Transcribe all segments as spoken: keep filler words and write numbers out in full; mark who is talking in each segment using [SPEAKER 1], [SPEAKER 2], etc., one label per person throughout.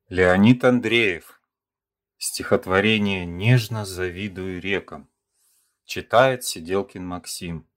[SPEAKER 1] Леонид Андреев. Стихотворение «Нежно завидую рекам». Читает Сиделкин Максим.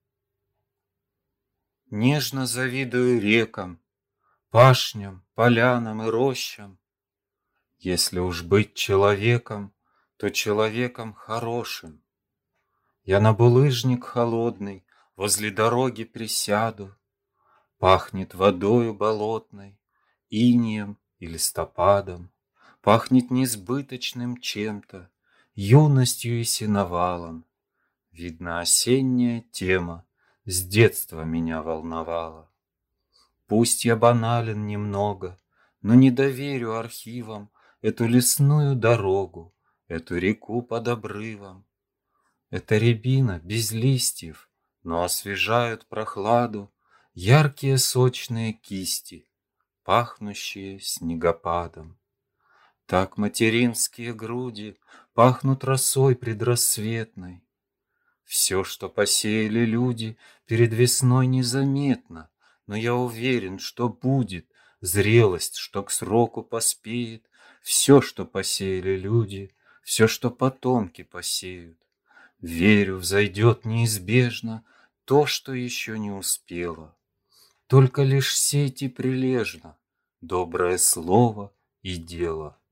[SPEAKER 1] Нежно завидую рекам, пашням, полянам и рощам. Если уж быть человеком, то человеком хорошим. Я на булыжник холодный возле дороги присяду. Пахнет водою болотной, инеем и листопадом. Пахнет несбыточным чем-то, юностью и сеновалом. Видно, осенняя тема с детства меня волновала. Пусть я банален немного, но не доверю архивам Эту лесную дорогу, эту реку под обрывом. Это рябина без листьев, но освежают прохладу Яркие сочные кисти, пахнущие снегопадом. Так материнские груди пахнут росой предрассветной. Все, что посеяли люди, перед весной незаметно, Но я уверен, что будет зрелость, что к сроку поспеет. Все, что посеяли люди, все, что потомки посеют. Верю, взойдет неизбежно то, что еще не успело. Только лишь сейте прилежно доброе слово и дело.